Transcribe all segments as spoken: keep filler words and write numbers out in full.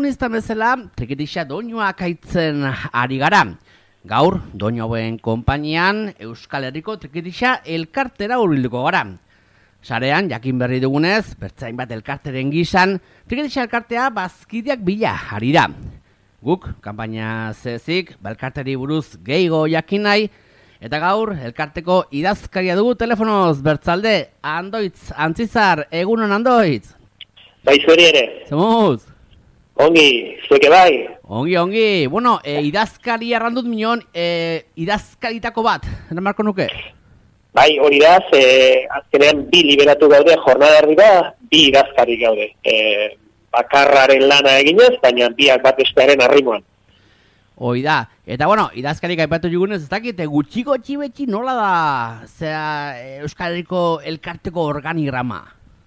protagonista bezala, trikitixa doinua akaitzen ari gara. Gaur, doinoen konpainian, Euskal Herriko trikitixa elkartera hurbilduko gara. Sarean, jakin berri dugunez, bertzain bat elkarteren gizan, trikitixa elkartea bazkideak bila ari da. Guk, kanpaina zezik, elkarteri buruz gehiago jakin nahi, eta gaur, elkarteko idazkaria dugu telefonoz, bertzalde, Andoitz, Antzizar, egunon Andoitz. Bai, zueri ere. Zemuz. Ongi, zueke bai. Ongi, ongi. Bueno, e, idazkari arrandut minon, e, idazkaritako bat, eramarko nuke? Bai, hori da, ze azkenean bi liberatu gaude, jornada erdira, bi idazkari gaude. E, bakarraren lana eginez, baina biak bat bestearen arrimoan. Hoi da. Eta bueno, idazkarik aipatu jugunez, ez dakit, gutxiko txibetxi nola da, zera, Euskal Herriko elkarteko organigrama?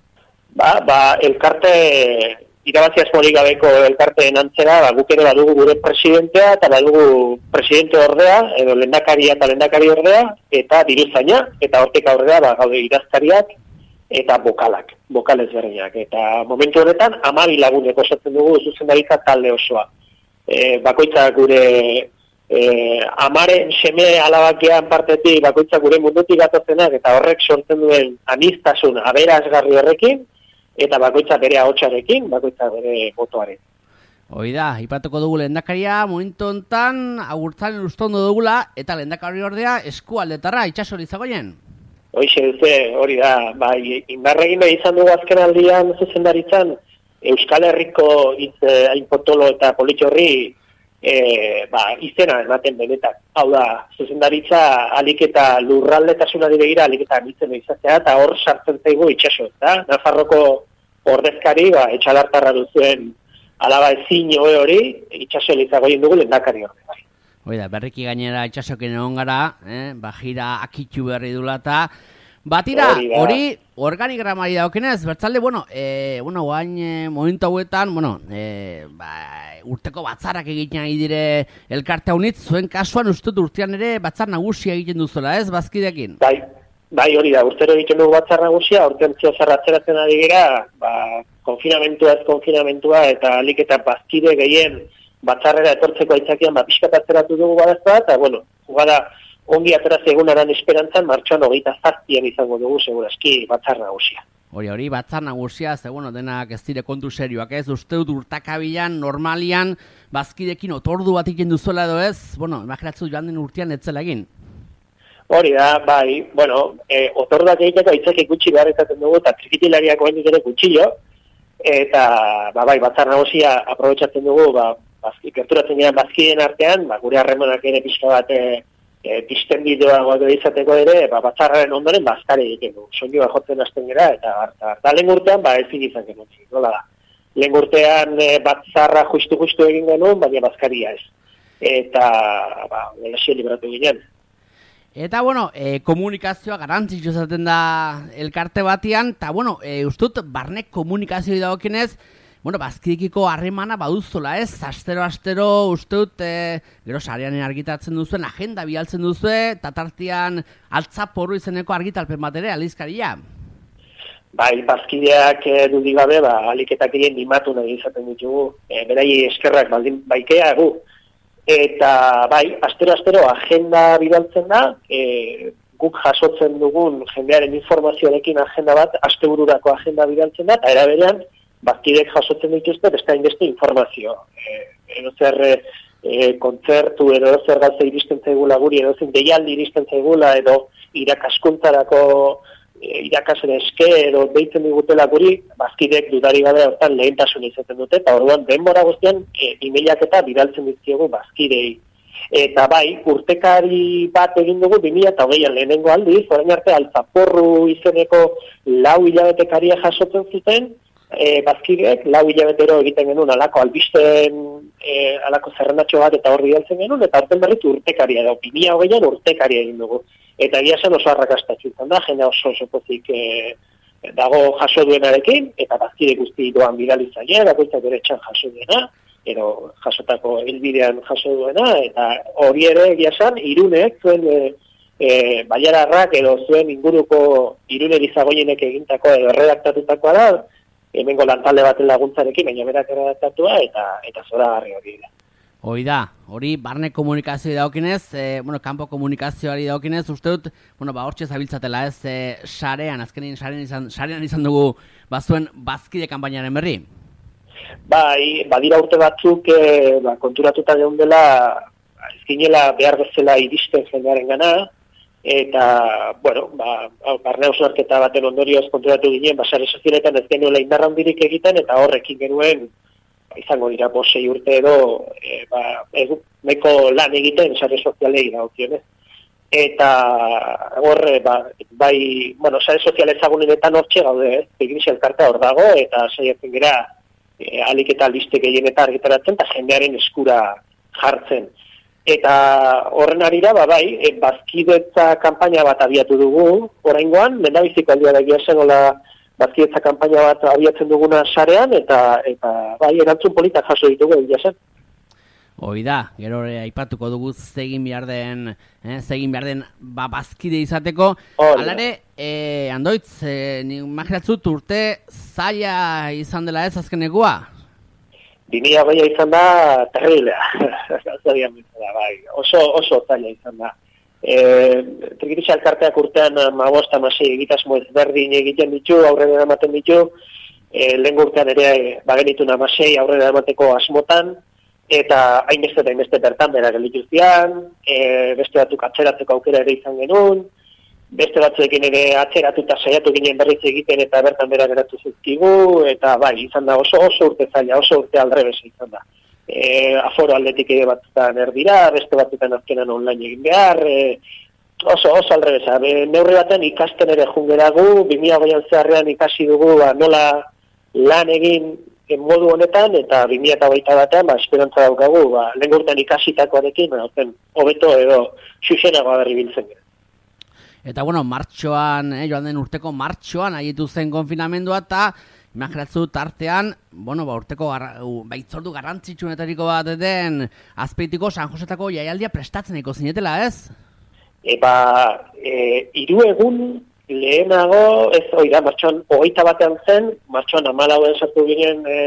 Ba, ba, elkarte, irabazi asmorik gabeko elkarteen antzera, ba, guk ere badugu gure presidentea, eta badugu presidente ordea, edo lehendakaria eta lehendakari ordea, eta diruzaina, eta hortik aurrera, ba, gaude idazkariak, eta bokalak, bokalez berdinak. Eta momentu honetan, hamabi lagunek osatzen dugu zuzendaritza talde osoa. E, bakoitza gure e, amaren seme alabakean partetik, bakoitza gure mundutik gatozenak, eta horrek sortzen duen aniztasun aberasgarri horrekin, eta bakoitza bere ahotsarekin, bakoitza bere botoaren. Hoi da, ipatuko dugu lehendakaria, momentu hontan agurtzaren ustondo dugula, eta lehendakari ordea eskualdetarra, itxasori zagoien. Hoixe duze, hori da, bai, indarregin nahi izan dugu azken aldian zuzendaritzan, Euskal Herriko hitz hainpotolo eta politxorri e, ba, izena ematen benetan. Hau da, zuzendaritza alik eta lurraldetasunari begira alik eta anitzen izatea, eta hor sartzen zaigu itxaso, eta Nafarroko ordezkari, ba, etxalartarra duzuen alaba ezin hoe hori, itxaso elizagoien dugu lehendakari hori. Bai. Hoi da, berriki gainera itxasoken egon gara, eh? Bajira akitxu berri dulata. Batira, hori organigramari daukenez, bertzalde, bueno, e, bueno, guain e, momentu hauetan, bueno, e, ba, urteko batzarrak egiten ari dire elkarte haunitz, zuen kasuan ustut urtean ere batzar nagusia egiten duzuela, ez, bazkidekin? Bai, bai, hori da, urtero egiten dugu batzar nagusia, urtean ziozarra atzeratzen ari gira, ba, konfinamentua ez konfinamentua, eta alik eta bazkide gehien batzarrera etortzeko aitzakian, ba, pixkat atzeratu dugu badazta, eta, bueno, jugada, ongi atera egunaren esperantzan, martxoan hogeita zazpian izango dugu, segurazki, batzar nagusia. Hori, hori, batzar nagusia, ze, bueno, denak ez dire kontu serioak, ez? Uste dut urtakabilan, normalian, bazkidekin otordu bat iken duzuela edo ez? Bueno, imaginatzen joan den urtean etzela egin. Hori da, bai, bueno, e, otorduak egiteko aitzak gutxi beharretaten dugu, eta trikitilariak oendik ere gutxillo, eta, ba, bai, batzar nagusia aprobetxatzen dugu, ba, bazki, gerturatzen gara bazkideen artean, ba, gure harremanak ere pixka bat, e, E, pisten bideoa guadu izateko ere, ba, batzarraren ondoren bazkari egiten du. Soinua jotzen hasten gara, eta harta. Eta lehen urtean, ba, ezin izan genutzi. Nola da. Lehen urtean e, batzarra justu-justu egin genuen, baina bazkaria ez. Eta, ba, elexio liberatu ginen. Eta, bueno, e, komunikazioa garantzitzu zaten da elkarte batian, eta, bueno, e, ustut, barnek komunikazioa dagokinez, bueno, bazkidekiko harremana baduzola, ez? Astero-astero, uste dut, e, gero sarean argitatzen duzuen, agenda bialtzen duzue, eta tartean altzaporru izeneko argitalpen bat ere, aldizkaria. Bai, bazkideak e, dudik gabe, ba, aliketak egin nimatu nahi izaten ditugu, e, berai eskerrak baldin baikea gu. Eta, bai, astero-astero agenda bidaltzen da, e, guk jasotzen dugun jendearen informazioarekin agenda bat, astebururako agenda bidaltzen da, eta eraberean, bazkidek jasotzen dituzte, beste hainbeste informazio. E, edo zer e, kontzertu, edo zer galtza iristen zaigula guri, edo zer deialdi iristen zaigula, edo irakaskuntzarako e, irakasle eske, edo deitzen digutela guri, bazkidek dudari gabe hortan lehentasun izaten dute, eta orduan denbora guztian e, emailak eta bidaltzen dizkiegu bazkidei. Eta bai, urtekari bat egin dugu bi mila hogeian lehenengo aldiz, orain arte altzaporru izeneko lau hilabetekaria jasotzen zuten, E, bazkideek, lau hilabetero egiten genuen alako albisten, e, alako zerrendatxo bat eta horri bidaltzen genuen, eta horten berritu urtekaria da, bi mila hogeian urtekaria egin dugu. Eta egia zen oso arrakastatzen da, jende oso oso pozik e, dago jaso duenarekin, eta bazkide guzti doan bidalizaia, bakoitzak bere txan jaso duena, edo jasotako helbidean jaso duena, eta hori ere egia zen, Irunek zuen e, e, baiararrak edo zuen inguruko Irune Lizagoienek egintako edo redaktatutakoa da, hemengo lantalde baten laguntzarekin, baina berak eradatua eta eta zoragarri hori da. Hoi da, hori barne komunikazioa daokinez, e, bueno, kanpo komunikazioari daokinez, uste dut, bueno, ba, hortxe zabiltzatela ez, e, sarean, azkenin sarean izan, sarean izan dugu bazuen bazkide kanpainaren berri? Bai, badira urte batzuk e, ba, konturatuta geundela, ezkinela behar bezala iristen jendearen gana, eta, bueno, ba, barne hausnarketa baten ondorioz konturatu ginen, ba, sare sozialetan ez genuela indarra handirik egiten, eta horrekin genuen, izango dira bosei urte edo e, ba, nahiko lan egiten sare sozialei dagokionez. Eta horre, ba, bai, bueno, sare sozial ezagunenetan hortxe gaude, eh? Trikidixia elkartea hor dago, eta saiatzen gara e, alik eta albiste gehienetan argitaratzen, eta jendearen eskura jartzen. Eta horren arira, ba, bai, e, bazkidetza kanpaina bat abiatu dugu, oraingoan, lehendabiziko aldia da egia zen, hola, bazkidetza kanpaina bat abiatzen duguna sarean, eta eta bai, erantzun politak jaso ditugu, egia zen. Hoi da, gero aipatuko dugu zegin behar den, eh, zegin behar den ba, bazkide izateko. Alare, eh, Andoitz, eh, ni imaginatzut urte zaila izan dela ez azkenekua? bi mila hogeia izan da terriblea, bai, oso, oso zaila izan da. E, Trikidixia elkarteak urtean mabost amasei egitasmo ezberdin egiten ditu, aurrera ematen ditu, e, lehen urtean ere bagenitun amasei aurrera emateko asmotan, eta hainbeste eta hainbeste bertan bera gelituztian, e, beste batzuk atzeratzeko aukera ere izan genuen, beste batzuekin ere atzeratu eta saiatu ginen berriz egiten eta bertan bera geratu zuzkigu, eta bai, izan da oso oso urte zaila, oso urte aldrebesa izan da. E, aforo aldetik ere batzutan erdira, beste batzutan azkenan online egin behar, e, oso, oso aldrebesa. E, neurri baten ikasten ere jungeragu, bi mila hogeian zeharrean ikasi dugu ba, nola lan egin en modu honetan, eta bi mila hogeita batean ba, esperantza daukagu, ba, lehen urtean ikasitakoarekin, ba, hobeto edo xuxenagoa berri biltzen gara. Eta bueno, martxoan, eh, joan den urteko martxoan haietu zen konfinamendua, eta imaginatzen dut artean, bueno, ba, urteko garra, baitzordu garrantzitsuenetariko bat den Azpeitiko San Josetako jaialdia prestatzeneko zinetela, ez? Eba, e, hiru egun lehenago, ez oira, martxoan hogeita batean zen, martxoan hamalauen sartu ginen e,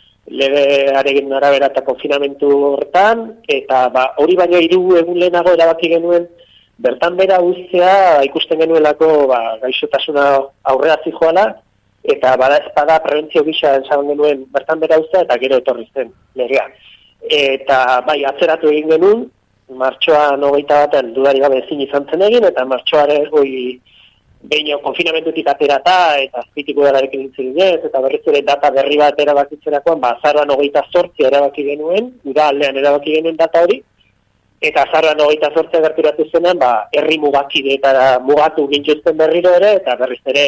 legearekin arabera eta konfinamentu horretan, eta ba, hori baino hiru egun lehenago erabaki genuen bertan bera uztea ikusten genuelako ba, gaixotasuna aurrera zijoala, eta bada espada prebentzio gisa esan genuen bertan bera uztea, eta gero etorri zen legea. Eta bai, atzeratu egin genuen, martxoan hogeita batean dudari gabe ezin izan zen egin, eta martxoaren hoi behin konfinamentutik aterata, eta azpitiko delarekin nintzen ginez, eta berriz ere data berri bat erabakitzerakoan, ba, azaroan hogeita zortzi erabaki genuen, ura aldean erabaki genuen data hori, eta azaroan hogeita zortzia gerturatu zenean, ba, herri mugakideetara mugatu gintuzten berriro ere, eta berriz ere,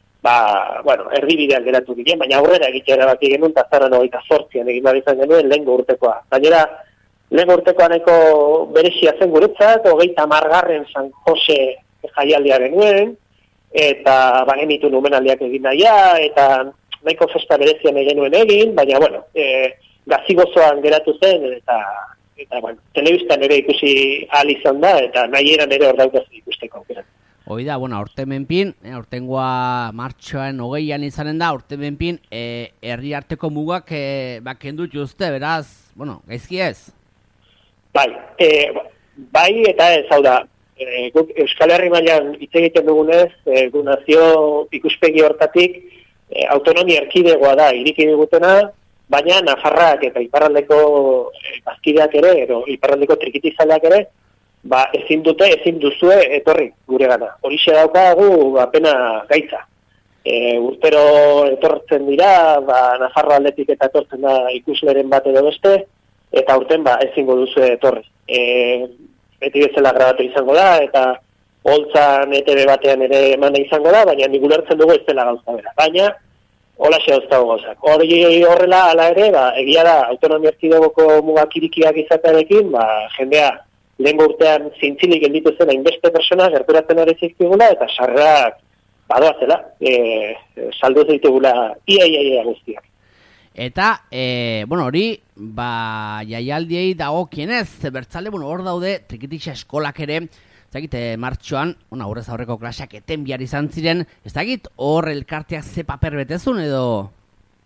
ba, bueno, erdibidean geratu ginen, baina aurrera egitea erabaki genuen, eta azaroan hogeita zortzian egin behar izan genuen lehengo urtekoa. Gainera, lehengo urtekoa nahiko berezia zen guretzat, hogeita margarren San Jose jaialdia genuen, eta bagenitu numenaldiak egin daia, eta nahiko festa berezian genuen egin, baina, bueno, e, gazigozoan geratu zen, eta eta bueno, telebistan ere ikusi ahal izan da, eta nahi eran ere hor daukaz ikusteko aukera. Hoi da, bueno, aurten menpin, eh, aurtengoa martxoan hogeian izanen da, aurten menpin, eh, herri arteko mugak eh, bakendut juzte, beraz, bueno, gaizki ez? Bai, eh, bai eta ez, hau da, eh, Euskal Herri mailan hitz egiten dugunez, eh, gu nazio ikuspegi hortatik, eh, autonomia erkidegoa da, iriki digutena, baina Nafarrak eta iparraldeko eh, bazkideak ere, edo iparraldeko trikitizaleak ere, ba, ezin dute, ezin duzue etorri gure gana. Horixe daukagu apena gaitza. E, urtero etortzen dira, ba, Nafarro aldetik eta etortzen da ikusleren bat edo beste, eta urten ba, ezingo duzue etorri. E, beti bezala grabatu izango da, eta holtzan E T B batean ere emana izango da, baina nik ulertzen dugu ez dela gauza bera. Baina, hola xe dauzkagu gauzak. Hori horrela, ala ere, ba, egia da, autonomia erkidegoko mugak irikiak izatearekin, ba, jendea lehen urtean zintzilik gelditu zen hainbeste persona gerturatzen ari zizkigula, eta sarrerak badoazela, e, saldu zitugula ia, ia, ia guztiak. Eta, e, bueno, hori, ba, jaialdiei dago kienez, bertzale, bueno, hor daude, Trikitixa eskolak ere, ezagit, e, martxoan, bueno, aurrez aurreko klaseak eten bihar izan ziren, ezagit, hor elkarteak ze paper betezun edo?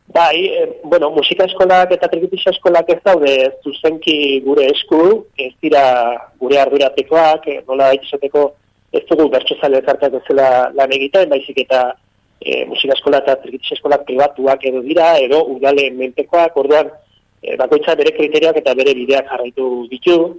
Bai, e, bueno, musika eskolak eta trikitixa eskolak ez daude zuzenki gure esku, ez dira gure arduratekoak, e, nola izateko ez dugu bertsozale elkarteak bezala lan egiten, baizik eta e, musika eskola eta trikitixa eskolak pribatuak edo dira, edo udale menpekoak, orduan e, bakoitza bere kriterioak eta bere bideak jarraitu ditu.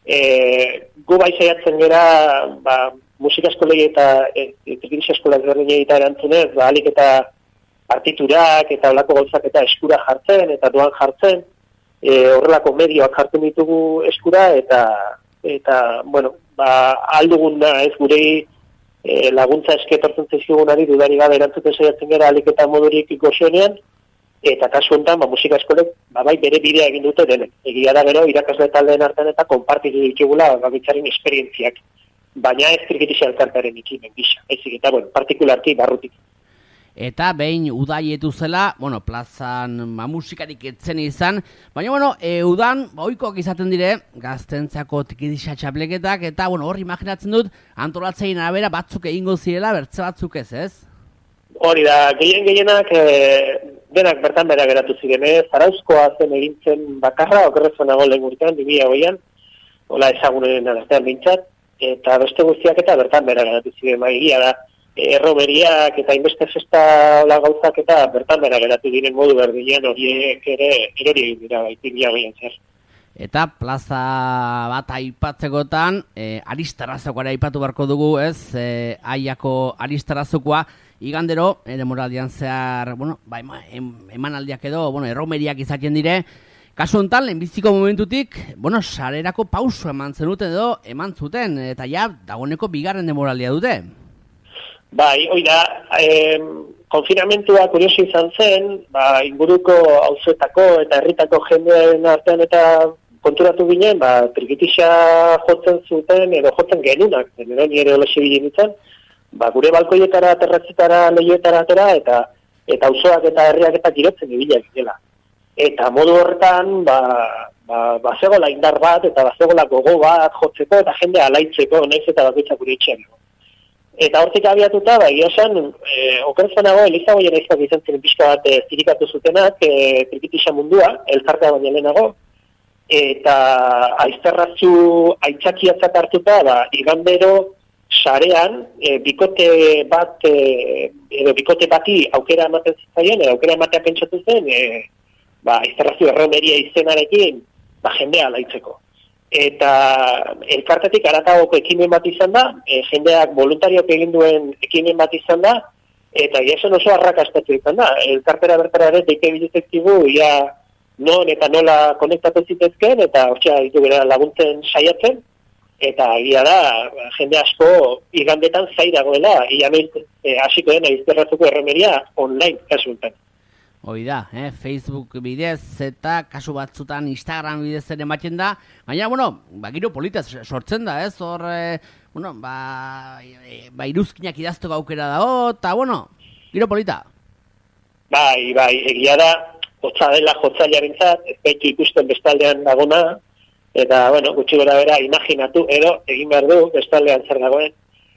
E, gu bai saiatzen gera, ba, musika eskolei eta e, trikitixa eskolak berdinei eta erantzunez, ba, alik eta partiturak eta olako gauzak eta eskura jartzen eta doan jartzen, e, horrelako medioak jartzen ditugu eskura eta eta bueno, ba alduguna ez gurei e, laguntza esketortzen zaizkigunari dudari gabe erantzuten saiatzen gara alik eta modurik goxoenean, eta kasu honetan ba musika eskolek ba bai bere bidea egin dute denek. Egia da gero irakasle taldeen artean eta konpartitu ditugula bakoitzaren esperientziak, baina ez trikitixa elkartearen ekimen gisa, ezik eta bueno, partikularki barrutik. Eta behin udaietu zela, bueno, plazan ma, musikarik etzen izan, baina, bueno, e, udan, ba, ohikoak izaten dire, gaztentzako trikitixa txapleketak, eta, bueno, hor imaginatzen dut, antolatzein arabera batzuk egingo zirela, bertze batzuk ez, ez? Hori da, gehien gehienak, e, denak bertan bera geratu ziren, ez? Zarauzkoa zen egintzen bakarra, okerrezu nago lehen urtean, bi mila hogeian, hola ezagunen artean bintzat, eta beste guztiak eta bertan bera geratu ziren, ba, egia da. Erromeriak eta inbeste festa hola gauzak eta bertan bera geratu diren modu berdinean horiek ere erori egin dira baitik biagoien zer. Eta plaza bat aipatzekotan, e, Aristarrazokoa aipatu beharko dugu, ez? E, Aiako Aristarrazokoa igandero, ere moraldian zehar, bueno, ba, emanaldiak edo, bueno, erromeriak izaten dire, kasu honetan, lehenbiziko momentutik, bueno, sarerako pauso eman zenuten edo, eman zuten, eta ja, dagoeneko bigarren demoraldia dute. Bai, hoi da, eh, konfinamentua kurioso izan zen, ba, inguruko auzoetako eta herritako jendeen artean eta konturatu ginen, ba, trikitixa jotzen zuten edo jotzen genunak, edo nire olesi bilin ditzen, ba, gure balkoietara, terratzetara, lehioetara atera, eta eta auzoak eta herriak eta girotzen ibilak dela. Eta modu horretan, ba, ba, bazegola indar bat, eta bazegola gogo bat jotzeko, eta jende alaitzeko, naiz eta bakoitzak gure etxean. Eta hortik abiatuta, ba, egia esan, e, okertzanago, Elizagoien aizpak izan ziren pixka bat e, zirikatu zutenak, e, trikitixa mundua, elkartea baina lehenago, eta aizterratzu aitzakiatzat hartuta, ba, igandero sarean, e, bikote bat, e, edo bikote bati aukera ematen zitzaien, edo aukera ematea pentsatu zen, e, ba, aizterratzu erromeria izenarekin, ba, jendea alaitzeko. Eta elkartetik aratagoko ekimen bat izan da, e, jendeak voluntariok egin duen ekimen bat izan da, eta esan oso arrakastatu izan da. Elkartera bertara ere deike bilizektigu, ia non eta nola konektatu zitezken, eta hortxa ditu bera laguntzen saiatzen, eta egia da, jende asko igandetan zai dagoela, ia e, hasiko dena izterratzuko erremeria online kasultan. Hoi da, eh? Facebook bidez eta kasu batzutan Instagram bidez ere ematen da, baina, bueno, ba, giro polita sortzen da, ez? Hor, eh, bueno, ba, e, ba, iruzkinak idazteko aukera dago, eta, bueno, giro polita. Bai, bai, egia da, hotza dela jotzailearen zat, ez baitu ikusten bestaldean dagona, eta, bueno, gutxi gora bera, imaginatu, edo, egin behar du, bestaldean zer dagoen,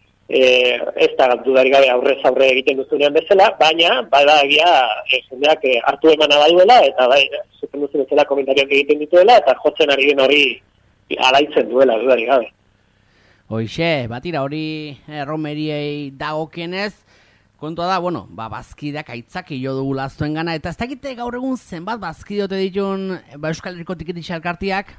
E, ez da dudarik gabe aurrez aurre egiten duzunean bezala, baina bada egia e, jendeak e, hartu emana baduela, eta bai, zuten duzun bezala komentarioak egiten dituela, eta jotzen ari den hori alaitzen duela dudarik gabe. Hoixe, batira hori erromeriei dagokienez, kontua da, bueno, ba, bazkideak aitzaki jo dugu laztuen gana, eta ez dakite gaur egun zenbat bazkideote ditun ba, Euskal Herriko Trikitixa elkarteak?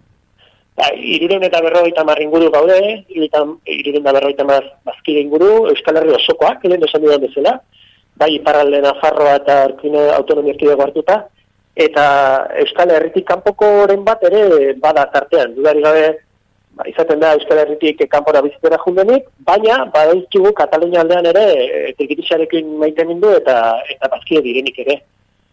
Ba, iruren eta berrogeita mar inguru gaude, iruren eta berrogeita mar bazkide inguru, Euskal Herri osokoak, lehen esan dudan bezala, bai iparralde Nafarroa eta Erkine autonomia erkidego hartuta, eta Euskal Herritik kanpokoren bat ere bada tartean, dudari gabe, ba, izaten da Euskal Herritik kanpora bizitera jundenik, baina badaizkigu Katalunia aldean ere trikitixarekin maite mindu eta, eta bazkide direnik ere.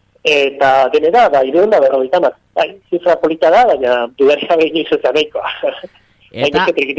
Eta denera, ba, ireun da berrogeita mar. Bai, zifra polita da, baina dudari gabe inoiz ez da nahikoa. Eta,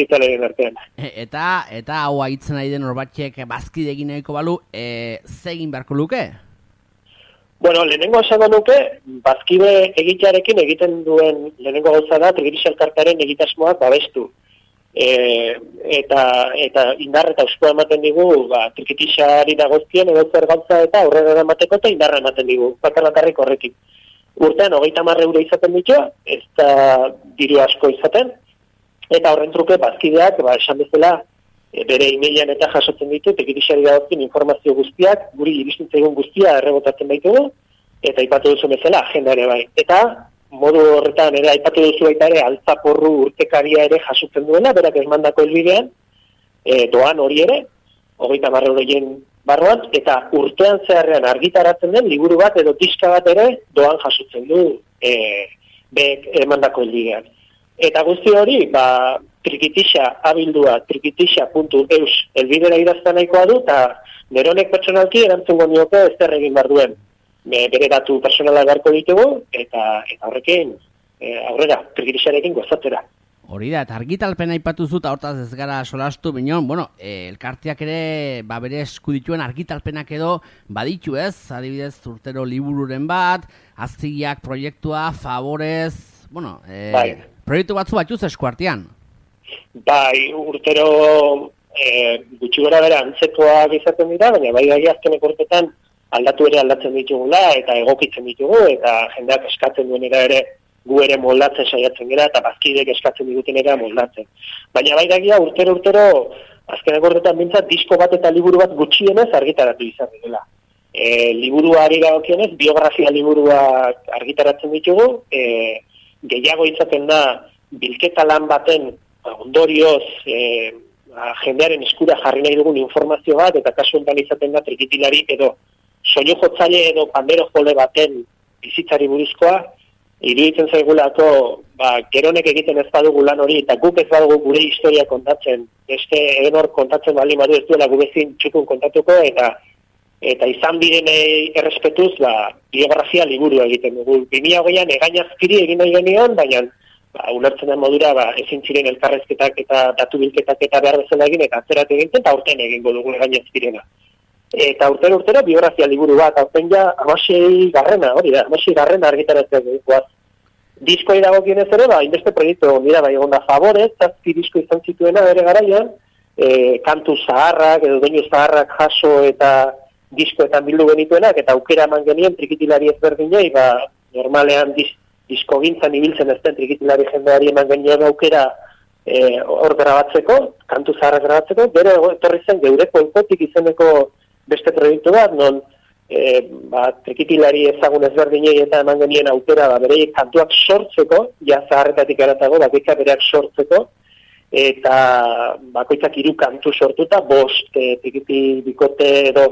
eta, eta hau haitzen ari den horbatxek bazkide egin nahiko balu, e, zegin beharko luke? Bueno, lehenengo esango nuke, bazkide egitearekin egiten duen lehenengo gauza da, Trikitixa elkartearen egitasmoak babestu. e, eta eta indar eta euskoa ematen digu, ba, trikitixari dagozkien edo zer gauza eta aurrera emateko eta indarra ematen digu, bakarlakarrik horrekin. Urtean, hogeita hamar euro izaten ditu, ez da diru asko izaten, eta horren truke bazkideak, ba, esan bezala, e, bere e-mailean eta jasotzen ditu, trikitixari dagozkien informazio guztiak, guri iristen zaigun guztia errebotatzen baitugu, eta aipatu duzu bezala, agenda ere bai. Eta modu horretan ere aipatu duzu baita ere altzaporru urtekaria ere jasotzen duela, berak esmandako helbidean, e, doan hori ere, hogeita hamar euroien barruan, eta urtean zeharrean argitaratzen den liburu bat edo diska bat ere doan jasotzen du e, bek emandako helbidean. Eta guzti hori, ba, trikitixa abildua trikitixa puntu eus helbidera idazten nahikoa du, eta neronek pertsonalki erantzungo nioke ez zer egin behar duen. Bere datu personala beharko ditugu, eta, eta horrekin e, aurrera, trikitixarekin gozatzera. Hori da, eta argitalpena aipatu zu, eta hortaz ez gara solastu binon, bueno, e, elkarteak ere, ba, bere esku dituen argitalpenak edo baditu ez, adibidez urtero libururen bat, aztigiak proiektua, favorez, bueno, e, bai. Proiektu batzu batuz esku artean. Bai, urtero e, gutxi gora bera antzekoak izaten dira, baina bai bai azkenek urtetan aldatu ere aldatzen ditugula, eta egokitzen ditugu, eta jendeak eskatzen duenera ere gu ere moldatzen saiatzen gara, eta bazkidek eskatzen diguten ere moldatzen. Baina bai dagia urtero urtero, azkenak urtetan bintzat, disko bat eta liburu bat gutxienez argitaratu izan dela. E, liburuari dagokienez, biografia liburuak argitaratzen ditugu, e, gehiago izaten da, bilketa lan baten ondorioz, e, jendearen eskura jarri nahi dugun informazio bat, eta kasu honetan izaten da trikitilari edo soinu jotzaile edo pandero jole baten bizitzari buruzkoa, iruditzen zaigulako, ba, geronek egiten ez badugu lan hori, eta guk ez badugu gure historia kontatzen, beste edenor kontatzen bali badu ez duela gubezin txukun kontatuko, eta eta izan birenei errespetuz, ba, biografia liburu egiten dugu. bi mila hogeian egainazkiri egin nahi genion, baina ba, ulertzen den modura ba, ezin ziren elkarrezketak eta datu bilketak eta behar bezala egin, eta atzerat egintzen, eta aurten egingo dugu egainazkirena. Eta urtero urtero biografia liburu bat, aurten ja amasei garrena, hori da, amasei garrena argitaratzen duguaz. Diskoei dagokienez ere, ba, inbeste proiektu egon dira, bai egon da favorez, zazpi disko izan zituena bere garaian, e, kantu zaharrak, edo doinu zaharrak jaso eta diskoetan bildu genituenak, eta aukera eman genien trikitilari ezberdinei, ba, normalean dis, disko gintzan ibiltzen ez den trikitilari jendeari eman genien aukera e, hor grabatzeko, kantu zaharrak grabatzeko, gero etorri zen geureko enkotik izeneko beste proiektu bat, non e, ba, trikitilari ezagun ezberdinei eta eman genien aukera ba, bereiek kantuak sortzeko, ja zaharretatik eratago, bakoitzak bereak sortzeko, eta bakoitzak hiru kantu sortuta, bost e, trikiti bikote edo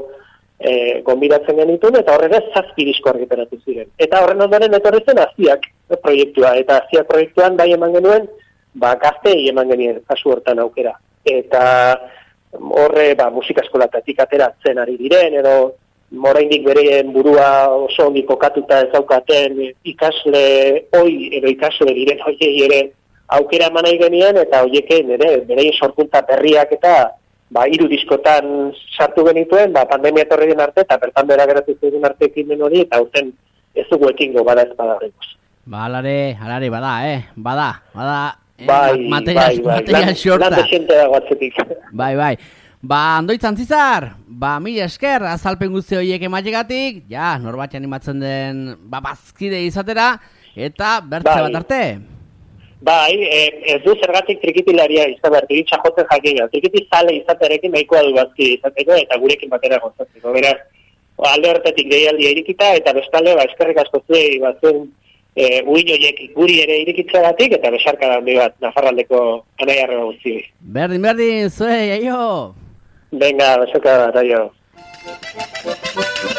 e, gonbidatzen genituen, eta horrela zazpi disko argitaratu ziren. Eta horren ondoren etorri zen Aziak proiektua, eta Aziak proiektuan bai eman genuen, ba, gazteei eman genien kasu hortan aukera. Eta horre, ba, musika eskolatatik ateratzen ari diren, edo oraindik bereen burua oso ondi kokatuta ez daukaten ikasle oi edo ikasle diren hoiei ere aukera eman nahi genien, eta hoieken ere bereien sorkuntza berriak eta ba, hiru diskotan sartu genituen, ba, pandemia etorri den arte, eta bertan bera geratu ziren arte ekimen hori, eta aurten ez dugu ekingo bada ez bada horrekoz. Ba, alare, alare, bada, eh? Bada, bada. Eh, bai, material, bai, bai, material lan, xorta. lan desiente dago atzetik. Bai, bai. Ba, Andoitz Antzizar, ba, mila esker, azalpen guzti horiek emategatik, ja, norbat animatzen den, ba, bazkide izatera, eta bertze bai. bat arte. Bai, ez du zergatik trikitilaria izan behar, trikitxa jotzen jakina. Trikiti zale izatearekin nahikoa du bazkide izateko, eta gurekin batera gozatzeko. Beraz, alde horretatik deialdia irikita, eta bestalde, ba, eskerrik asko zuei, ba, zuen, E, uin horiek guri ere irikitzagatik, eta besarka da handi bat, Nafarraldeko anai arreba guzti. Berdin, berdin, zuei, aio! Venga, besarka da, aio.